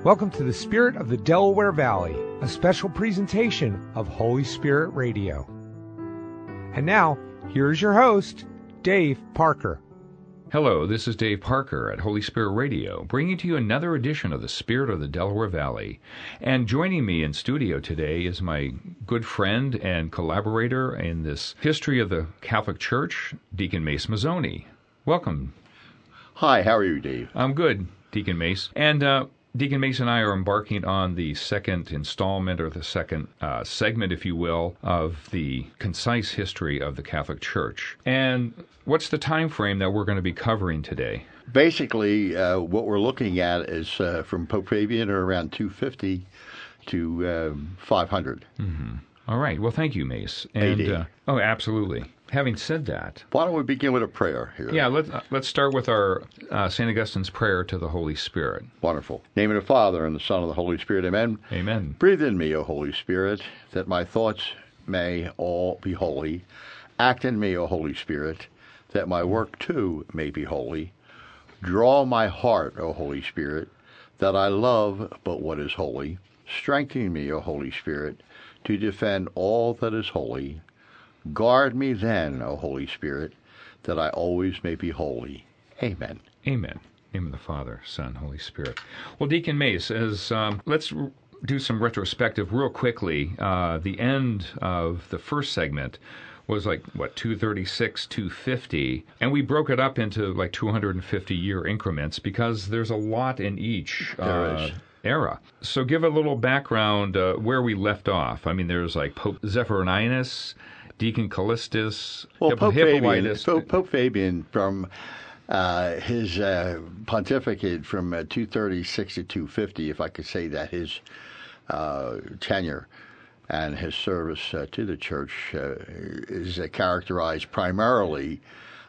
Welcome to the Spirit of the Delaware Valley, a special presentation of Holy Spirit Radio. And now, here's your host, Dave Parker. Hello, this is Dave Parker at Holy Spirit Radio, bringing to you another edition of the Spirit of the Delaware Valley. And joining me in studio today is my good friend and collaborator in this history of the Catholic Church, Deacon Mace Mazzoni. Welcome. Hi, how are you, Dave? I'm good, Deacon Mace. And Deacon Mace and I are embarking on the second installment, or the second segment, if you will, of the concise history of the Catholic Church. And what's the time frame that we're going to be covering today? Basically, what we're looking at is from Pope Fabian around 250 to 500. Mm-hmm. All right. Well, thank you, Mace. And oh, absolutely. Having said that, why don't we begin with a prayer here? Yeah, let's start with our St. Augustine's prayer to the Holy Spirit. Wonderful. In the name of the Father, and the Son, and the Holy Spirit. Amen. Amen. Breathe in me, O Holy Spirit, that my thoughts may all be holy. Act in me, O Holy Spirit, that my work too may be holy. Draw my heart, O Holy Spirit, that I love but what is holy. Strengthen me, O Holy Spirit, to defend all that is holy. Guard me then, O Holy Spirit, that I always may be holy. Amen. Amen. In the name of the Father, Son, Holy Spirit. Well, Deacon Mace, let's do some retrospective real quickly. The end of the first segment was 236, 250, and we broke it up into 250-year increments because there's a lot in each era. So give a little background where we left off. I mean, there's Pope Zephyrinus, Deacon Callistus, Pope Fabian from his pontificate from 236 to 250, if I could say that, his tenure and his service to the Church is characterized primarily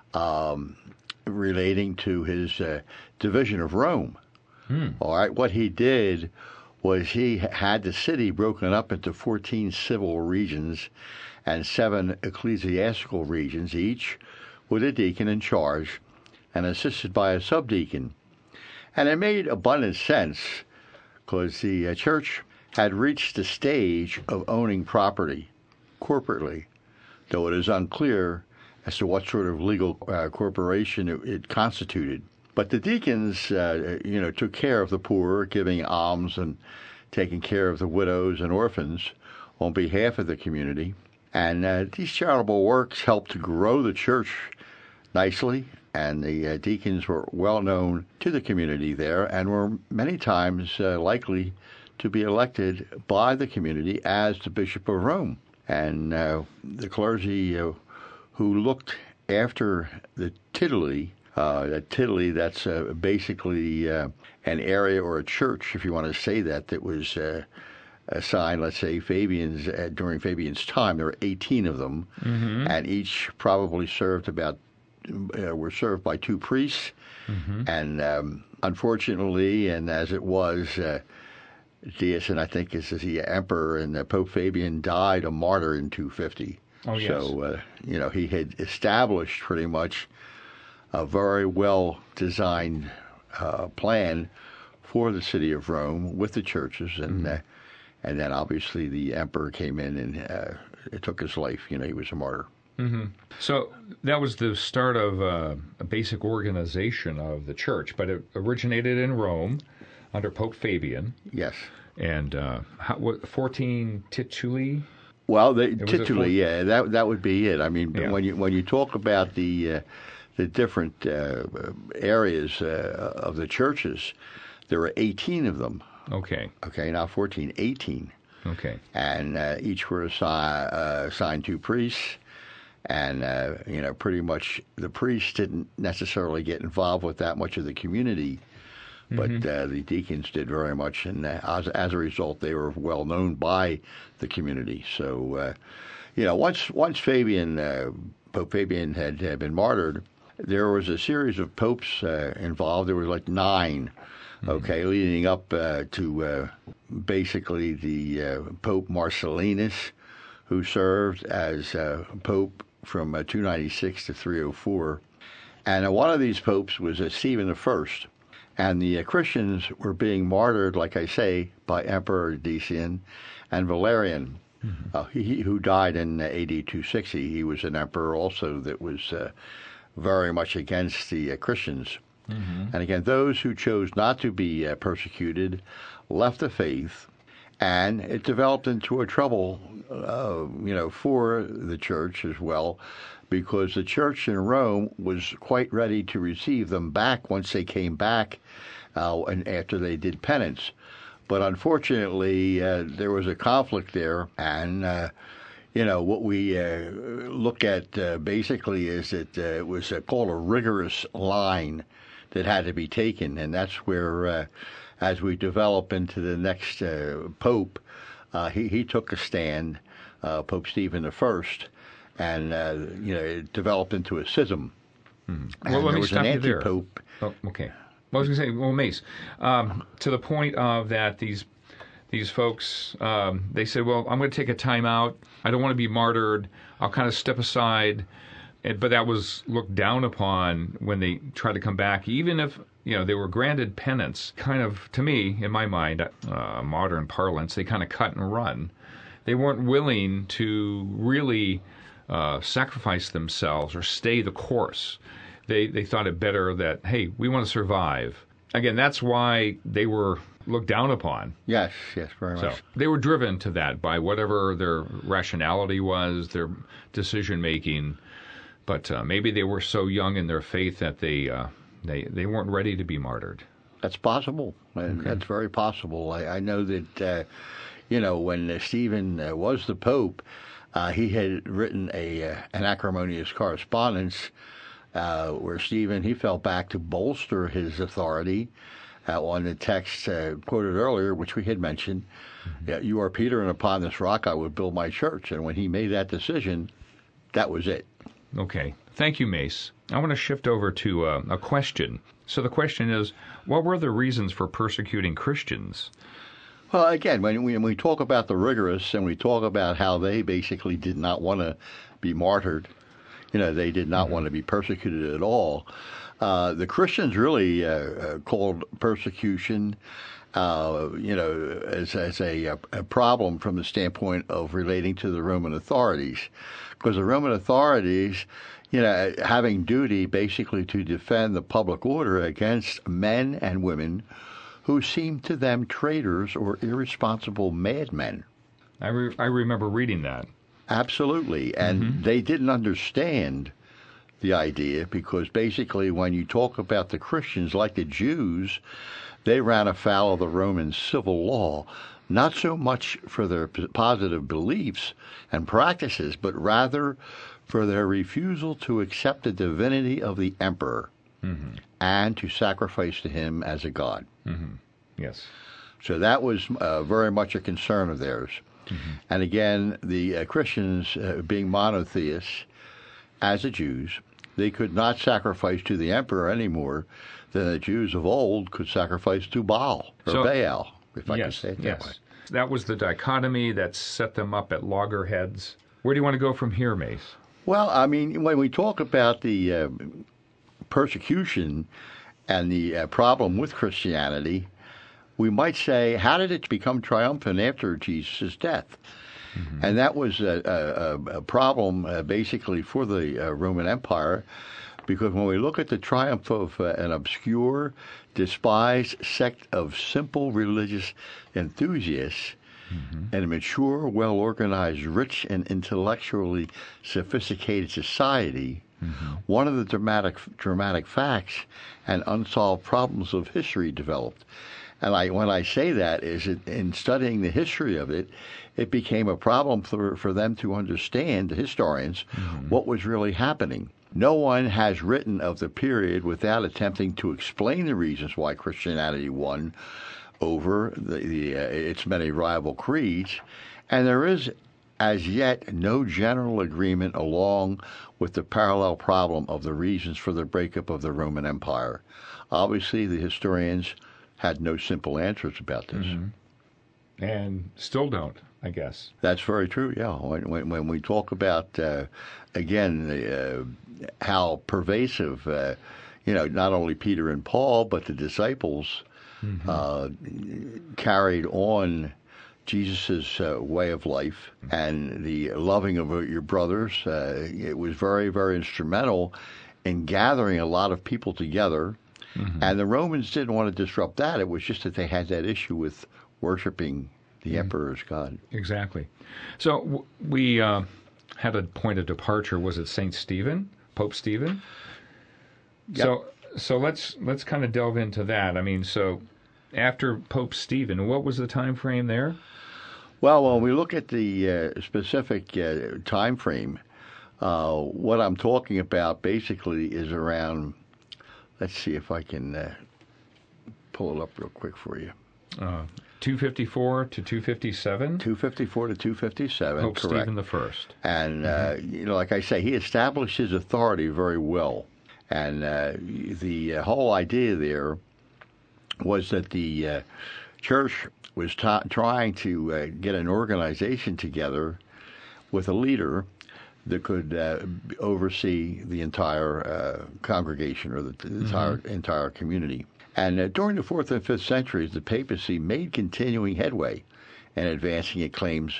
relating to his division of Rome. All right, what he did was he had the city broken up into 14 civil regions and 7 ecclesiastical regions, each with a deacon in charge and assisted by a subdeacon. And it made abundant sense because the church had reached the stage of owning property corporately, though it is unclear as to what sort of legal corporation it constituted. But the deacons, took care of the poor, giving alms and taking care of the widows and orphans on behalf of the community. And these charitable works helped to grow the church nicely, and the deacons were well known to the community there and were many times likely to be elected by the community as the Bishop of Rome. And the clergy who looked after the tituli, that's basically an area or a church, if you want to say that was assigned, let's say, during Fabian's time. There were 18 of them, and each probably were served by 2 priests. And unfortunately, and as it was, Diocletian, I think, is the emperor, and Pope Fabian died a martyr in 250. Oh, yes. So, he had established pretty much a very well-designed plan for the city of Rome with the churches, and then obviously the emperor came in and it took his life. He was a martyr. So that was the start of a basic organization of the church, but it originated in Rome under Pope Fabian. Yes. And 14 tituli? Well, the tituli, yeah, that would be it. I mean, yeah. when you talk about the different areas of the churches, there were 18 of them. Okay. Okay, not 14, 18. Okay. And each were assigned 2 priests. And, pretty much the priests didn't necessarily get involved with that much of the community, but the deacons did very much. And as a result, they were well known by the community. So, once Pope Fabian had been martyred, there was a series of popes involved. There was 9. Okay, leading up to basically the Pope Marcellinus, who served as Pope from 296 to 304. And one of these popes was Stephen I. And the Christians were being martyred, like I say, by Emperor Decian and Valerian, who died in AD 260. He was an emperor also that was very much against the Christians. And again, those who chose not to be persecuted left the faith, and it developed into a trouble, for the church as well, because the church in Rome was quite ready to receive them back once they came back and after they did penance. But unfortunately, there was a conflict there, and what we look at basically is that it was called a rigorous line that had to be taken, and that's where, as we develop into the next pope, he took a stand, Pope Stephen I, and it developed into a schism. Well, let me stop you there. Pope. Oh, okay. Well, I was going to say, Mace, to the point of that these folks, they said, well, I'm going to take a time out. I don't want to be martyred. I'll kind of step aside. But that was looked down upon when they tried to come back, even if they were granted penance. Kind of, to me, in my mind, modern parlance, they kind of cut and run. They weren't willing to really sacrifice themselves or stay the course. They thought it better that, hey, we want to survive. Again, that's why they were looked down upon. Yes, very much. So they were driven to that by whatever their rationality was, their decision making. But maybe they were so young in their faith that they weren't ready to be martyred. That's possible. Okay. That's very possible. I know that when Stephen was the Pope, he had written an acrimonious correspondence where Stephen, he fell back to bolster his authority on the text quoted earlier, which we had mentioned. You are Peter, and upon this rock I would build my church. And when he made that decision, that was it. Okay. Thank you, Mace. I want to shift over to a question. So the question is, what were the reasons for persecuting Christians? Well, again, when we talk about the rigorous and we talk about how they basically did not want to be martyred, they did not want to be persecuted at all. The Christians really called persecution, as a problem from the standpoint of relating to the Roman authorities, because the Roman authorities, having duty basically to defend the public order against men and women who seemed to them traitors or irresponsible madmen. I remember reading that. Absolutely. And they didn't understand the idea, because basically when you talk about the Christians, like the Jews, they ran afoul of the Roman civil law, not so much for their positive beliefs and practices, but rather for their refusal to accept the divinity of the emperor and to sacrifice to him as a god. Yes. So that was very much a concern of theirs. And again, the Christians, being monotheists, as the Jews, they could not sacrifice to the emperor any more than the Jews of old could sacrifice to Baal, or Baal, if I can say it that way. That was the dichotomy that set them up at loggerheads. Where do you want to go from here, Mace? Well, I mean, when we talk about the persecution and the problem with Christianity, we might say, how did it become triumphant after Jesus' death? And that was a problem basically for the Roman Empire, because when we look at the triumph of an obscure, despised sect of simple religious enthusiasts and a mature, well-organized, rich, and intellectually sophisticated society, one of the dramatic facts and unsolved problems of history developed. And when I say that is in studying the history of it, it became a problem for them to understand, the historians, what was really happening. No one has written of the period without attempting to explain the reasons why Christianity won over its many rival creeds, and there is as yet no general agreement along with the parallel problem of the reasons for the breakup of the Roman Empire. Obviously, the historians had no simple answers about this. And still don't, I guess. That's very true, yeah. When we talk about, again, how pervasive, not only Peter and Paul, but the disciples carried on Jesus' way of life and the loving of your brothers. It was very, very instrumental in gathering a lot of people together. And the Romans didn't want to disrupt that. It was just that they had that issue with worshiping the emperor as God. Exactly. So we had a point of departure. Was it St. Stephen, Pope Stephen? Yep. So let's kind of delve into that. I mean, so after Pope Stephen, what was the time frame there? Well, when we look at the specific time frame, what I'm talking about basically is around, let's see if I can pull it up real quick for you. 254 to 257? 254 to 257, Pope correct. Stephen the First. And, like I say, he established his authority very well. And the whole idea there was that the church was trying to get an organization together with a leader that could oversee the entire congregation or the entire community. And during the 4th and 5th centuries, the papacy made continuing headway in advancing its claims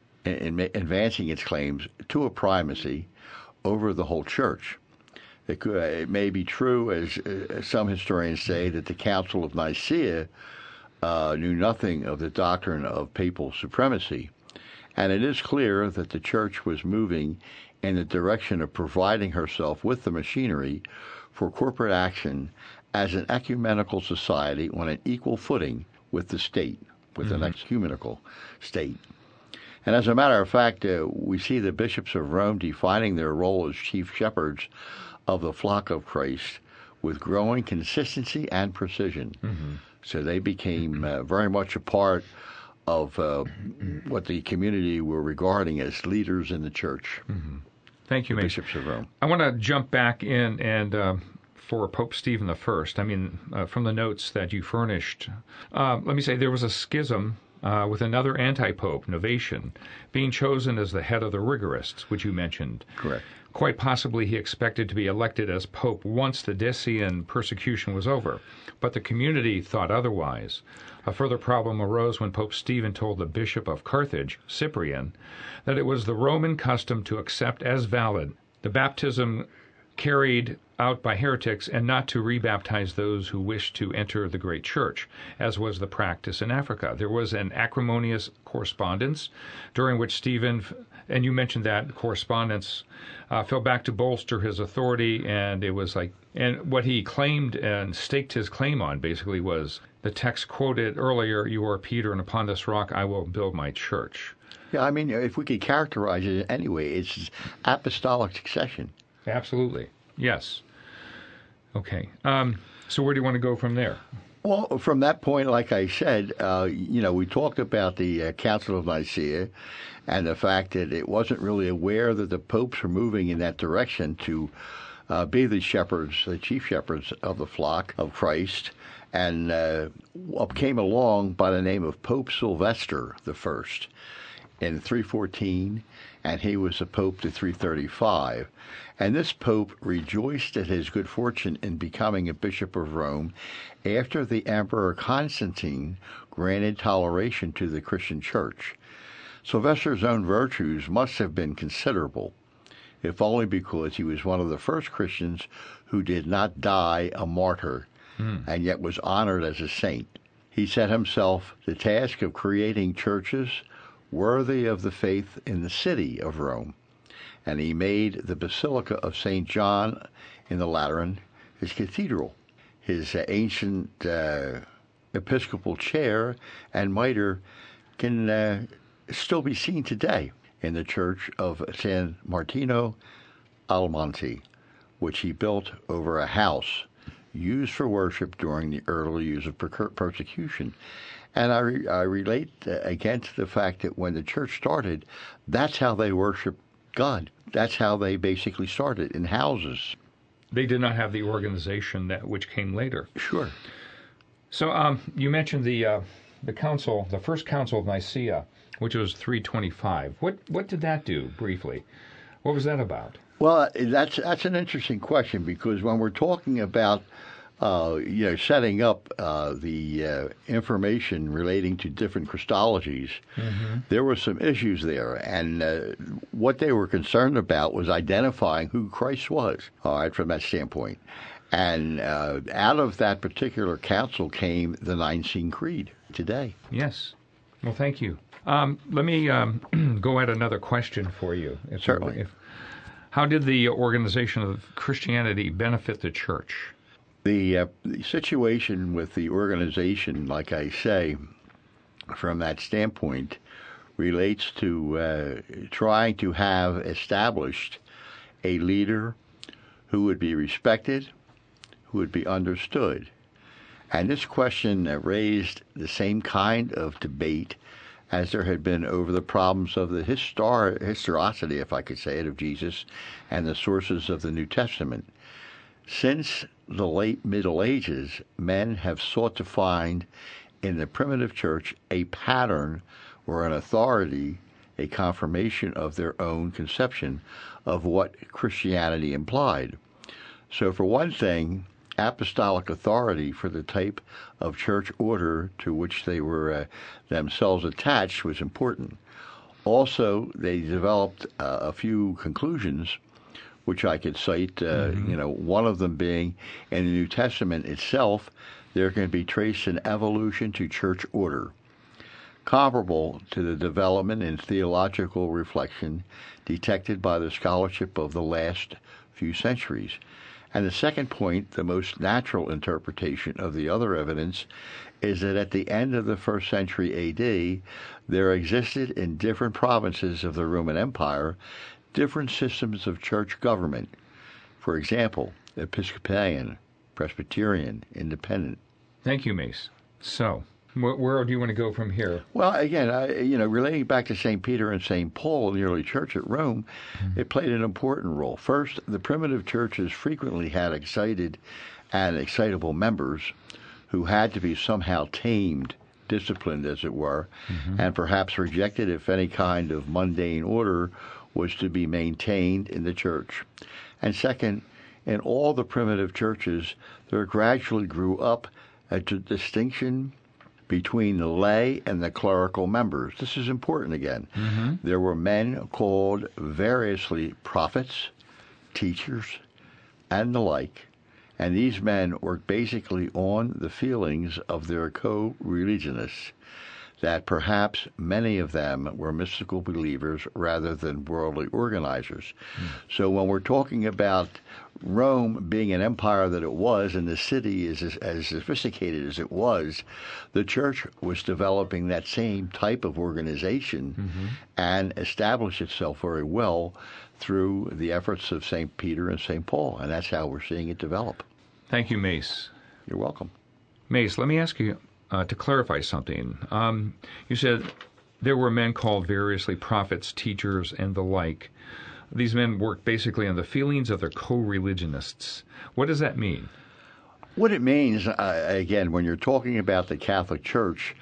to a primacy over the whole church. It may be true, as some historians say, that the Council of Nicaea knew nothing of the doctrine of papal supremacy, and it is clear that the church was moving in the direction of providing herself with the machinery for corporate action as an ecumenical society on an equal footing with the state, with an ecumenical state. And as a matter of fact, we see the bishops of Rome defining their role as chief shepherds of the flock of Christ with growing consistency and precision. So they became very much a part of what the community were regarding as leaders in the church. Thank you, Bishops of Rome. I want to jump back in and for Pope Stephen the First. I mean, from the notes that you furnished, let me say there was a schism with another anti-pope, Novatian, being chosen as the head of the rigorists, which you mentioned. Correct. Quite possibly he expected to be elected as pope once the Decian persecution was over, but the community thought otherwise. A further problem arose when Pope Stephen told the bishop of Carthage, Cyprian, that it was the Roman custom to accept as valid the baptism carried out by heretics and not to rebaptize those who wished to enter the great church, as was the practice in Africa. There was an acrimonious correspondence during which Stephen, and you mentioned that correspondence, fell back to bolster his authority, and it was like, and what he claimed and staked his claim on basically was the text quoted earlier, "You are Peter, and upon this rock I will build my church." Yeah, I mean, if we could characterize it anyway, it's apostolic succession. Absolutely. Yes. Okay. So where do you want to go from there? Well, from that point, like I said, we talked about the Council of Nicaea and the fact that it wasn't really aware that the popes were moving in that direction to be the shepherds, the chief shepherds of the flock of Christ, and came along by the name of Pope Sylvester I in 314, and he was the Pope to 335. And this Pope rejoiced at his good fortune in becoming a Bishop of Rome after the Emperor Constantine granted toleration to the Christian Church. Sylvester's own virtues must have been considerable, if only because he was one of the first Christians who did not die a martyr, and yet was honored as a saint. He set himself the task of creating churches worthy of the faith in the city of Rome, and he made the Basilica of St. John in the Lateran his cathedral. His ancient episcopal chair and mitre can still be seen today in the church of San Martino al Monte, which he built over a house used for worship during the early years of persecution. And I relate again to the fact that when the church started, that's how they worshiped God. That's how they basically started, in houses. They did not have the organization which came later. Sure. So you mentioned the council, the first council of Nicaea, which was 325. What did that do, briefly? What was that about? Well, that's an interesting question, because when we're talking about setting up the information relating to different Christologies, there were some issues there, and what they were concerned about was identifying who Christ was. All right, from that standpoint, and out of that particular council came the Nicene Creed today. Yes. Well, thank you. Let me go at another question for you. Certainly. How did the organization of Christianity benefit the church? The situation with the organization, like I say, from that standpoint, relates to trying to have established a leader who would be respected, who would be understood. And this question raised the same kind of debate as there had been over the problems of the historicity, if I could say it, of Jesus and the sources of the New Testament. Since the late Middle Ages, men have sought to find in the primitive church a pattern or an authority, a confirmation of their own conception of what Christianity implied. So for one thing, apostolic authority for the type of church order to which they were themselves attached was important. Also, they developed a few conclusions, which I could cite, one of them being in the New Testament itself, there can be traced an evolution to church order, comparable to the development in theological reflection detected by the scholarship of the last few centuries. And the second point, the most natural interpretation of the other evidence, is that at the end of the 1st century A.D., there existed in different provinces of the Roman Empire different systems of church government. For example, Episcopalian, Presbyterian, Independent. Thank you, Mace. So, where do you want to go from here? Well, again, relating back to St. Peter and St. Paul in the early church at Rome, it played an important role. First, the primitive churches frequently had excited and excitable members who had to be somehow tamed, disciplined, as it were, and perhaps rejected if any kind of mundane order was to be maintained in the church. And second, in all the primitive churches, there gradually grew up a distinction between the lay and the clerical members. This is important again. There were men called variously prophets, teachers, and the like, and these men worked basically on the feelings of their co-religionists, that perhaps many of them were mystical believers rather than worldly organizers. So when we're talking about Rome being an empire that it was, and the city is as sophisticated as it was, the church was developing that same type of organization and established itself very well through the efforts of St. Peter and St. Paul, and that's how we're seeing it develop. Thank you, Mace. You're welcome. Mace, let me ask you to clarify something. You said there were men called variously prophets, teachers, and the like. These men worked basically on the feelings of their co-religionists. What does that mean? What it means, again, when you're talking about the Catholic Church,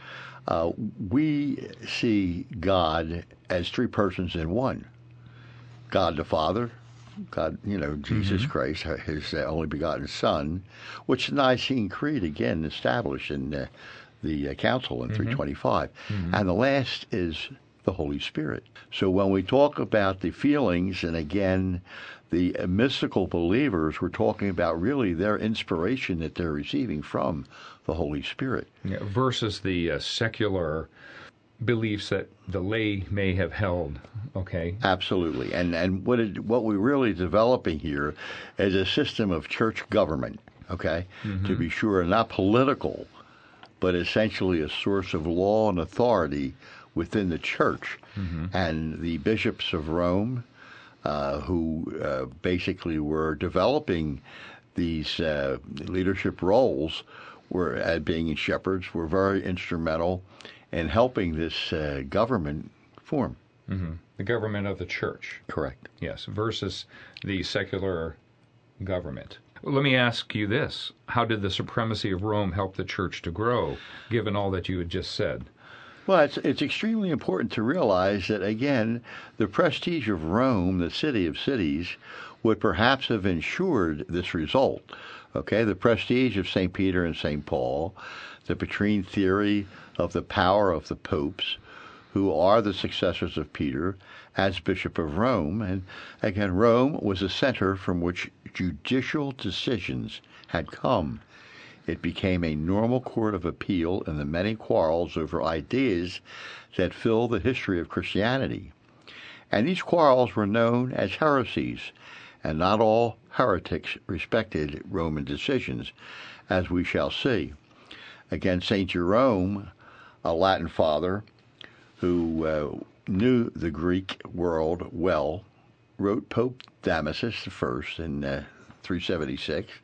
we see God as three persons in one. God the Father, God, Jesus Christ, his only begotten Son, which the Nicene Creed, again, established in the Council in 325. And the last is the Holy Spirit. So when we talk about the feelings, and again, the mystical believers, we're talking about really their inspiration that they're receiving from the Holy Spirit. Yeah, versus the secular beliefs that the lay may have held, okay? Absolutely. And what we're really developing here is a system of church government, okay? To be sure, not political, but essentially a source of law and authority within the church. And the bishops of Rome, who basically were developing these leadership roles, were being shepherds, were very instrumental in helping this government form. The government of the church. Correct. Yes, versus the secular government. Well, let me ask you this. How did the supremacy of Rome help the church to grow, given all that you had just said? Well, it's extremely important to realize that, again, the prestige of Rome, the city of cities, would perhaps have ensured this result. Okay, the prestige of St. Peter and St. Paul, the Petrine theory of the power of the popes, who are the successors of Peter as Bishop of Rome. And again, Rome was a center from which judicial decisions had come. It became a normal court of appeal in the many quarrels over ideas that fill the history of Christianity. And these quarrels were known as heresies, and not all heretics respected Roman decisions, as we shall see. Again, St. Jerome, a Latin father who knew the Greek world well, wrote Pope Damasus I in 376,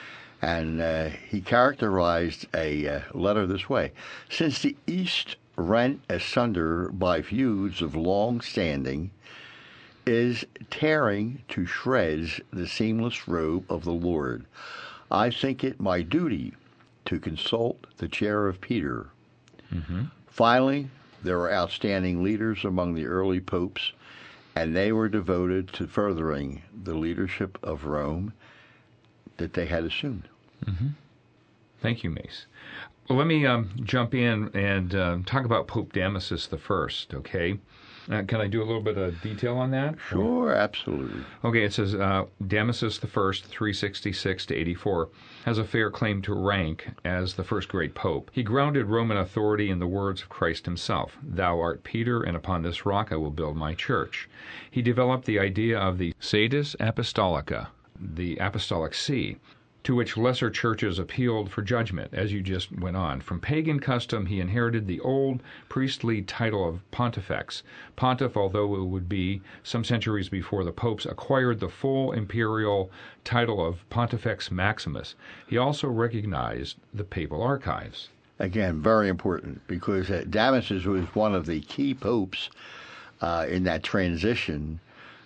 and he characterized a letter this way: "Since the East, rent asunder by feuds of long standing, is tearing to shreds the seamless robe of the Lord, I think it my duty to consult the chair of Peter." Mm-hmm. Finally, there were outstanding leaders among the early popes, and they were devoted to furthering the leadership of Rome that they had assumed. Mm-hmm. Thank you, Mace. Well, let me jump in and talk about Pope Damasus I, okay? Can I do a little bit of detail on that? Sure, absolutely. Okay, it says Damasus I, 366 to 84, has a fair claim to rank as the first great pope. He grounded Roman authority in the words of Christ himself: "Thou art Peter, and upon this rock I will build my church." He developed the idea of the sedis apostolica, the apostolic see, to which lesser churches appealed for judgment, as you just went on. From pagan custom, he inherited the old priestly title of Pontifex. Pontiff, although it would be some centuries before the popes, acquired the full imperial title of Pontifex Maximus. He also recognized the papal archives. Again, very important, because Damasus was one of the key popes in that transition,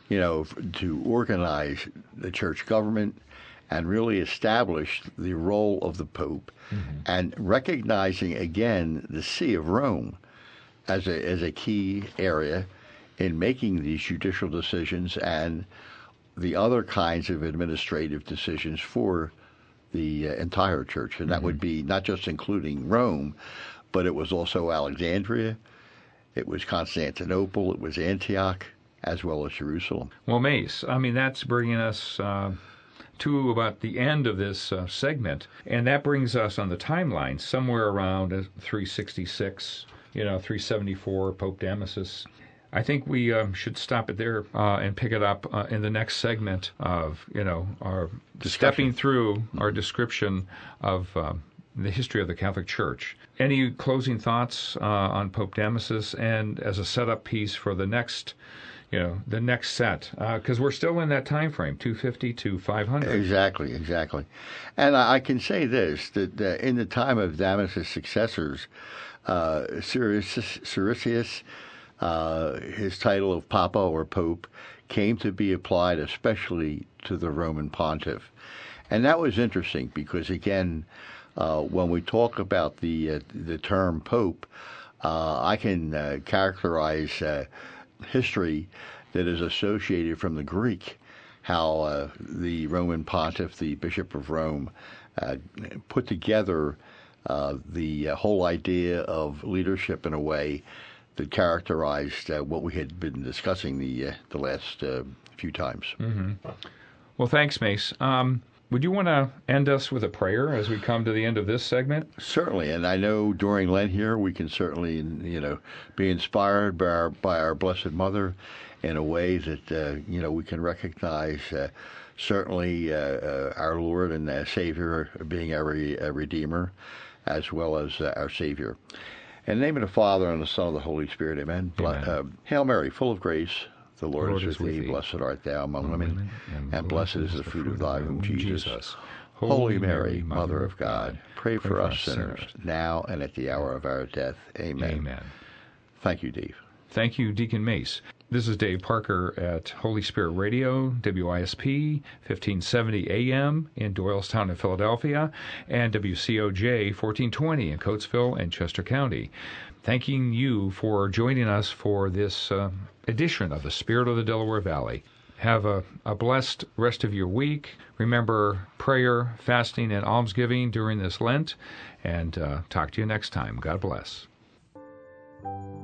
to organize the church government and really establish the role of the Pope, mm-hmm. and recognizing again the See of Rome as a key area in making these judicial decisions and the other kinds of administrative decisions for the entire church. And that mm-hmm. would be not just including Rome, but it was also Alexandria, it was Constantinople, it was Antioch, as well as Jerusalem. Well, Mace, that's bringing us to about the end of this segment, and that brings us on the timeline somewhere around 366, 374, Pope Damasus. I think we should stop it there and pick it up in the next segment of our stepping through our description of the history of the Catholic Church. Any closing thoughts on Pope Damasus, and as a setup piece for the next set, because we're still in that time frame, 250 to 500. Exactly. And I can say this, that in the time of Damasus' successors, Siricius, his title of Papa or Pope, came to be applied especially to the Roman pontiff. And that was interesting because, again, when we talk about the term Pope, I can characterize history that is associated from the Greek, how the Roman pontiff, the Bishop of Rome, put together the whole idea of leadership in a way that characterized what we had been discussing the last few times. Mm-hmm. Well, thanks, Mace. Would you want to end us with a prayer as we come to the end of this segment? Certainly, and I know during Lent here we can certainly, be inspired by our Blessed Mother in a way that, we can recognize certainly our Lord and Savior being our Redeemer, as well as our Savior. In the name of the Father, and the Son, and the Holy Spirit, amen. Hail Mary, full of grace, the Lord is with thee. Blessed art thou among women, and blessed is the fruit of thy womb, Jesus. Holy Mary, Mother of God, pray for us sinners, now and at the hour of our death. Amen. Amen. Thank you, Dave. Thank you, Deacon Mace. This is Dave Parker at Holy Spirit Radio, WISP, 1570 AM in Doylestown and Philadelphia, and WCOJ 1420 in Coatesville and Chester County. Thanking you for joining us for this edition of the Spirit of the Delaware Valley. Have a blessed rest of your week. Remember prayer, fasting, and almsgiving during this Lent, and talk to you next time. God bless.